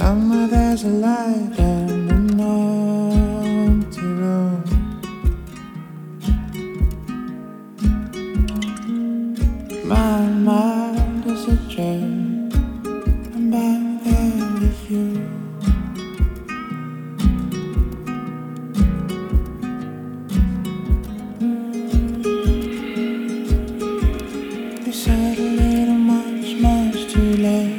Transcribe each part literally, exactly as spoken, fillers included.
Somewhere there's a light and an empty room. My mind is a dream. I'm back there with you. You said a little much, much too late.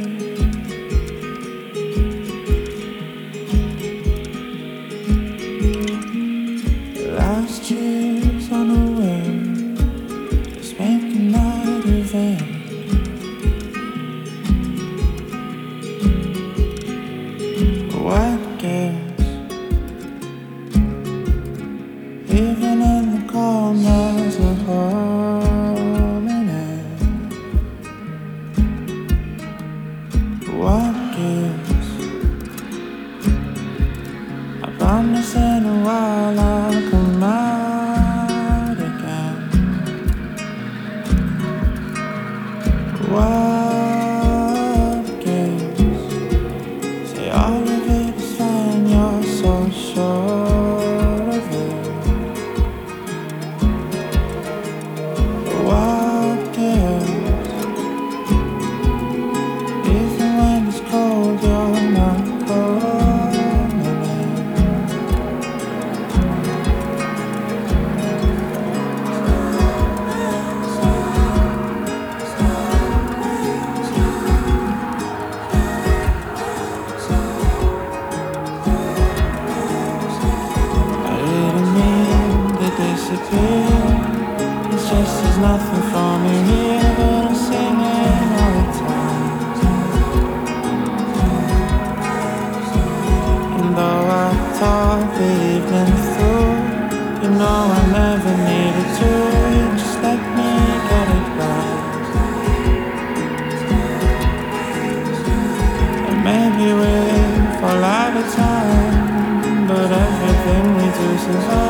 Last year's on a whim, just making night of it. What gives? Even in the calm, there's a hole in it. What gives? I promise in a while I'll come out again. What gives? Say all of it is fine, you're so sure of it. What gives? Even when it's cold, you're not cold. Disappear. It's just there's nothing for me here, but I'm singing all the time. And though I talk the evening through, you know I never needed to. You just let me get it right. And maybe we'll fall out of time, but everything we do seems